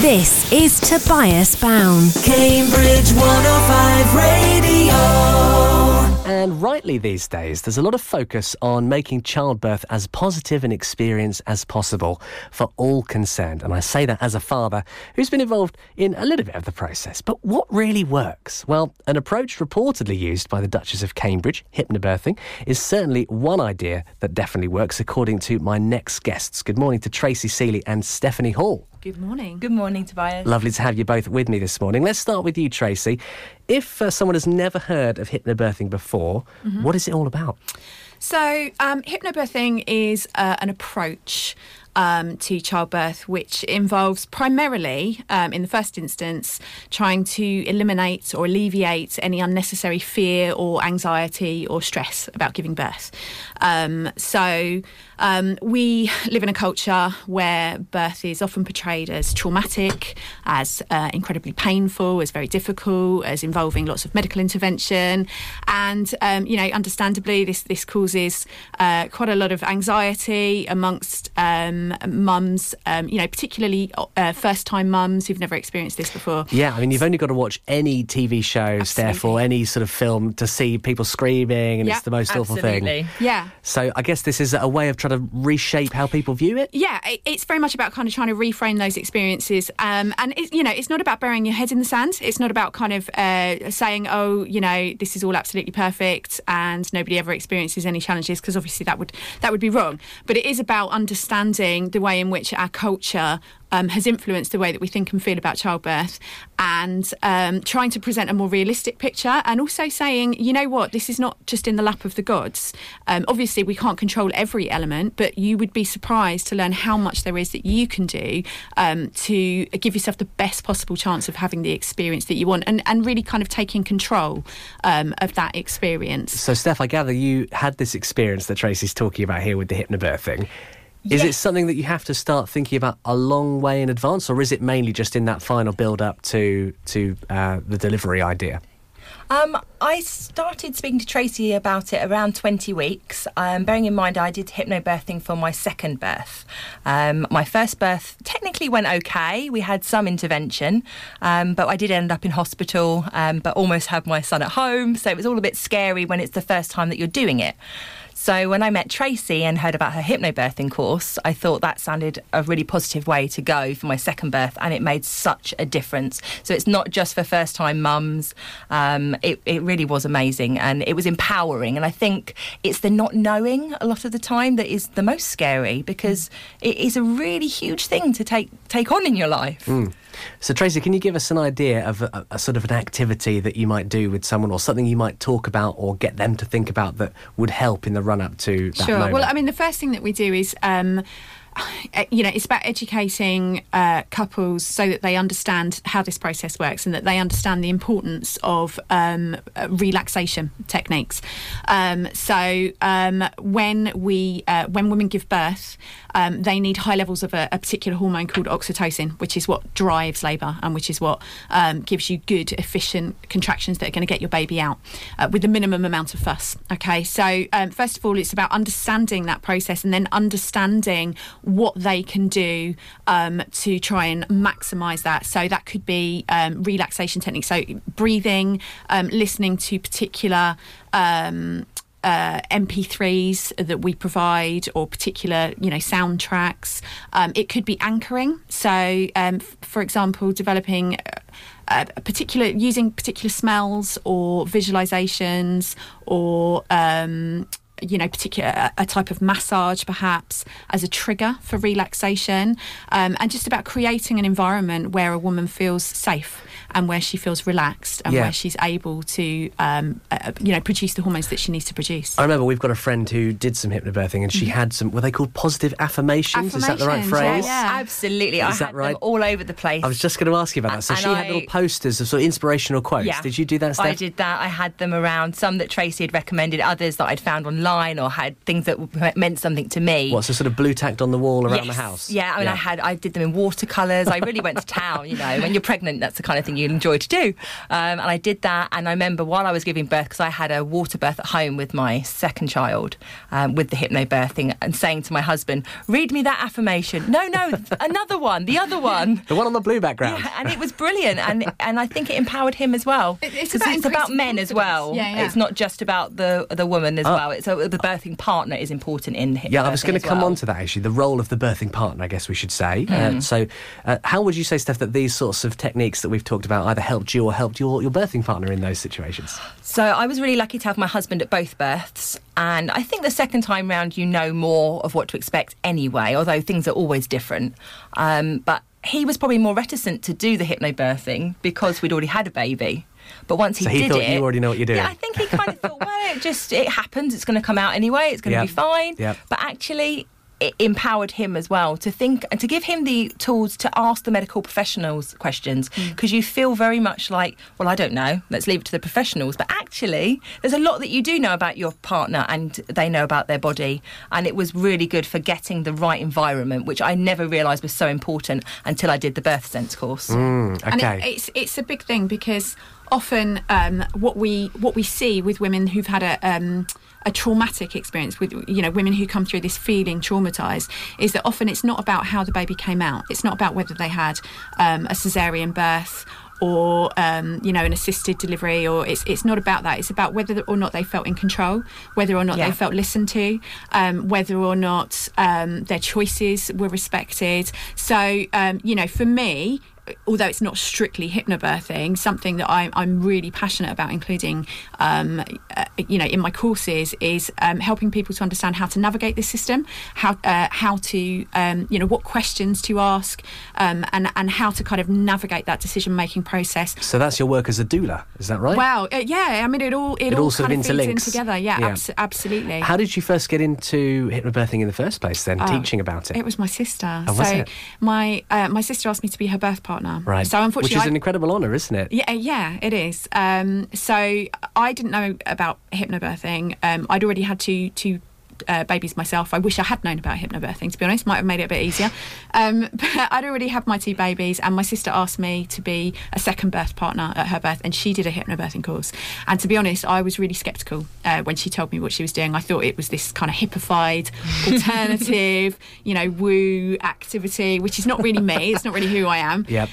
This is Tobias Bound, Cambridge 105 Radio. And rightly these days, there's a lot of focus on making childbirth as positive an experience as possible for all concerned. And I say that as a father who's been involved in a little bit of the process. But what really works? Well, an approach reportedly used by the Duchess of Cambridge, hypnobirthing, is certainly one idea that definitely works, according to my next guests. Good morning to Tracy Seeley and Stephanie Hall. Good morning. Good morning, Tobias. Lovely to have you both with me this morning. Let's start with you, Tracy. If someone has never heard of hypnobirthing before, what is it all about? So, hypnobirthing is an approach to childbirth, which involves primarily, in the first instance, trying to eliminate or alleviate any unnecessary fear or anxiety or stress about giving birth. We live in a culture where birth is often portrayed as traumatic, as incredibly painful, as very difficult, as involving lots of medical intervention. And, understandably, this causes quite a lot of anxiety amongst mums, particularly first-time mums who've never experienced this before. Yeah, I mean, you've only got to watch any TV show, Steph, or any sort of film to see people screaming, and it's the most awful thing. Yeah. So I guess this is a way of trying to reshape how people view it? Yeah, it's very much about kind of trying to reframe those experiences. It's not about burying your head in the sand. It's not about kind of saying, this is all absolutely perfect and nobody ever experiences any challenges, because obviously that would be wrong. But it is about understanding the way in which our culture has influenced the way that we think and feel about childbirth, and trying to present a more realistic picture, and also saying, you know what, this is not just in the lap of the gods. Obviously, we can't control every element, but you would be surprised to learn how much there is that you can do to give yourself the best possible chance of having the experience that you want, and really kind of taking control of that experience. So, Steph, I gather you had this experience that Tracy's talking about here with the hypnobirthing. Is it something that you have to start thinking about a long way in advance, or is it mainly just in that final build-up to the delivery idea? I started speaking to Tracy about it around 20 weeks, bearing in mind I did hypnobirthing for my second birth. My first birth technically went okay. We had some intervention, but I did end up in hospital, but almost had my son at home, so it was all a bit scary when it's the first time that you're doing it. So when I met Tracy and heard about her hypnobirthing course, I thought that sounded a really positive way to go for my second birth, and it made such a difference. So it's not just for first-time mums. It really was amazing, and it was empowering. And I think it's the not knowing a lot of the time that is the most scary, because it is a really huge thing to take on in your life. So, Tracy, can you give us an idea of a sort of an activity that you might do with someone, or something you might talk about or get them to think about that would help in the run-up to that moment? Well, I mean, the first thing that we do is it's about educating couples so that they understand how this process works, and that they understand the importance of relaxation techniques. When women give birth, they need high levels of a particular hormone called oxytocin, which is what drives labour, and which is what gives you good, efficient contractions that are going to get your baby out with the minimum amount of fuss. Okay, so first of all, it's about understanding that process, and then understanding what they can do to try and maximise that. So that could be relaxation techniques, so breathing, listening to particular MP3s that we provide, or particular, soundtracks. It could be anchoring. So, for example, developing using particular smells or visualizations, or a type of massage perhaps as a trigger for relaxation, and just about creating an environment where a woman feels safe and where she feels relaxed, and where she's able to produce the hormones that she needs to produce. I remember we've got a friend who did some hypnobirthing, and she had some, were they called positive affirmations? Is that the right phrase? Yeah. Absolutely. I had them all over the place. I was just going to ask you about that. So she had little posters of sort of inspirational quotes. Yeah. Did you do that, Steph? I did that. I had them around, some that Tracy had recommended, others that I'd found online. sign or had things that meant something to me. What's the sort of blue tacked on the wall around the Yes. house? Yeah, I mean, I did them in watercolours. I really went to town, you know. When you're pregnant, that's the kind of thing you enjoy to do. And I did that, and I remember while I was giving birth, because I had a water birth at home with my second child, with the hypnobirthing, and saying to my husband, read me that affirmation. No, another one, the other one. The one on the blue background. Yeah, and it was brilliant, and I think it empowered him as well. It's Because about men as well. Yeah. It's not just about the woman as well. It's the birthing partner is important in hypnobirthing. Yeah, I was going to come well. on to that, actually, the role of the birthing partner, I guess we should say. How would you say, Steph, that these sorts of techniques that we've talked about either helped you or helped your birthing partner in those situations? So I was really lucky to have my husband at both births, and I think the second time round you know more of what to expect anyway, although things are always different. But he was probably more reticent to do the hypnobirthing because we'd already had a baby. But once he did it... So he thought you already know what you're doing? Yeah, I think he kind of thought, well, it happens, it's going to come out anyway, it's going to be fine. Yep. But actually, it empowered him as well to think and to give him the tools to ask the medical professionals questions, because you feel very much like, well, I don't know, let's leave it to the professionals. But actually, there's a lot that you do know about your partner and they know about their body, and it was really good for getting the right environment, which I never realised was so important until I did the birth sense course. Okay. And it's a big thing, because often what we see with women who've had a traumatic experience, with women who come through this feeling traumatised, is that often it's not about how the baby came out. It's not about whether they had a caesarean birth or an assisted delivery, or it's not about that. It's about whether or not they felt in control, whether or not they felt listened to, whether or not their choices were respected. So for me, although it's not strictly hypnobirthing, something that I'm really passionate about including, in my courses is helping people to understand how to navigate this system, how to, what questions to ask, and how to kind of navigate that decision-making process. So that's your work as a doula, is that right? Well, yeah. I mean, it all sort kind of of feeds in interlinks. together. Yeah. Absolutely. How did you first get into hypnobirthing in the first place then, teaching about it? It was my sister. Oh, was it? My sister asked me to be her birth partner. Right. So unfortunately, which is an incredible honour, isn't it? Yeah, it is. So I didn't know about hypnobirthing. I'd already had two babies myself. I wish I had known about hypnobirthing, to be honest. Might have made it a bit easier. But I'd already had my two babies, and my sister asked me to be a second birth partner at her birth, and she did a hypnobirthing course. And to be honest, I was really sceptical when she told me what she was doing. I thought it was this kind of hippified, alternative, woo activity, which is not really me. It's not really who I am. Yep.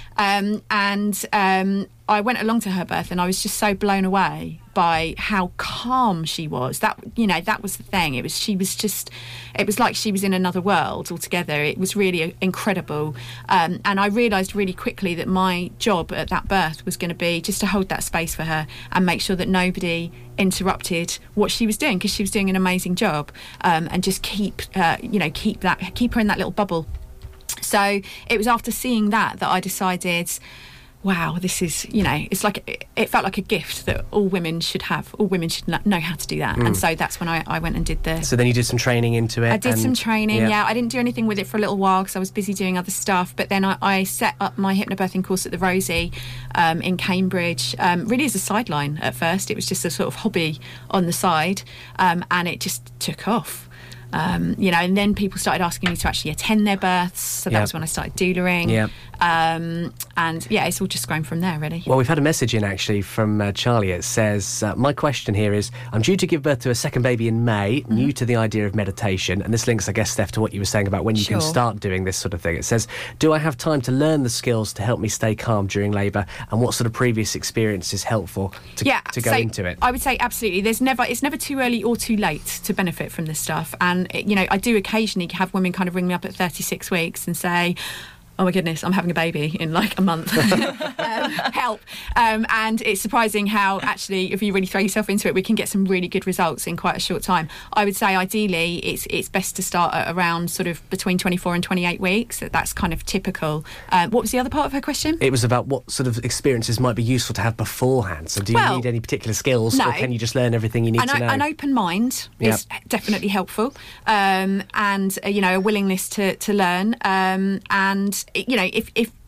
I went along to her birth, and I was just so blown away by how calm she was. That was the thing. It was like she was in another world altogether. It was really incredible. And I realised really quickly that my job at that birth was going to be just to hold that space for her and make sure that nobody interrupted what she was doing, because she was doing an amazing job. And just keep her in that little bubble. So it was after seeing that I decided, wow, this is, it felt like a gift that all women should have. All women should know how to do that. And so that's when I went and did the... So then you did some training into it? I did some training, yeah. I didn't do anything with it for a little while because I was busy doing other stuff. But then I set up my hypnobirthing course at the Rosie in Cambridge, really as a sideline at first. It was just a sort of hobby on the side, and it just took off. And then people started asking me to actually attend their births. So that was when I started doulaing. Yeah. And it's all just grown from there, really. Well, we've had a message in actually from Charlie. It says, my question here is, I'm due to give birth to a second baby in May, new to the idea of meditation. And this links, I guess, Steph, to what you were saying about when you can start doing this sort of thing. It says, do I have time to learn the skills to help me stay calm during labour? And what sort of previous experience is helpful to go into it? I would say absolutely. It's never too early or too late to benefit from this stuff. And, I do occasionally have women kind of ring me up at 36 weeks and say, oh my goodness, I'm having a baby in like a month. Help. And it's surprising how actually, if you really throw yourself into it, we can get some really good results in quite a short time. I would say ideally it's best to start at around sort of between 24 and 28 weeks. That's kind of typical. What was the other part of her question? It was about what sort of experiences might be ussul to have beforehand. So do you need any particular skills, or can you just learn everything you need to know? An open mind is definitely helpful. And, a willingness to learn. And, if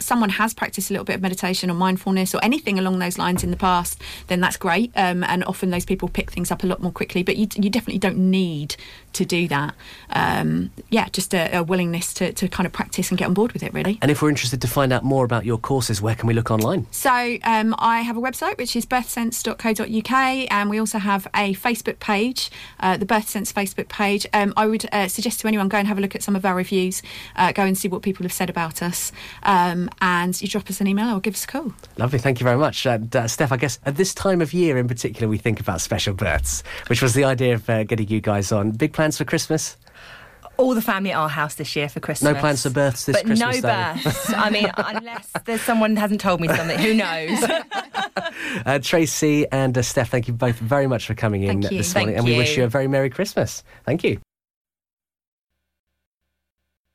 someone has practiced a little bit of meditation or mindfulness or anything along those lines in the past, then that's great. And often those people pick things up a lot more quickly, but you definitely don't need to do that. Just a willingness to kind of practice and get on board with it, really. And if we're interested to find out more about your courses, where can we look online? So I have a website, which is birthsense.co.uk, and we also have a Facebook page, the BirthSense Facebook page. I would suggest to anyone, go and have a look at some of our reviews, go and see what people have said about us, and you drop us an email or give us a call. Lovely, thank you very much. Steph, I guess at this time of year in particular, we think about special births, which was the idea of getting you guys on. Big plans for Christmas? All the family at our house this year for Christmas. No plans for births this Christmas, though? But no births. I mean, unless there's someone who hasn't told me something. Who knows? Tracy and Steph, thank you both very much for coming in this morning. And we wish you a very Merry Christmas. Thank you.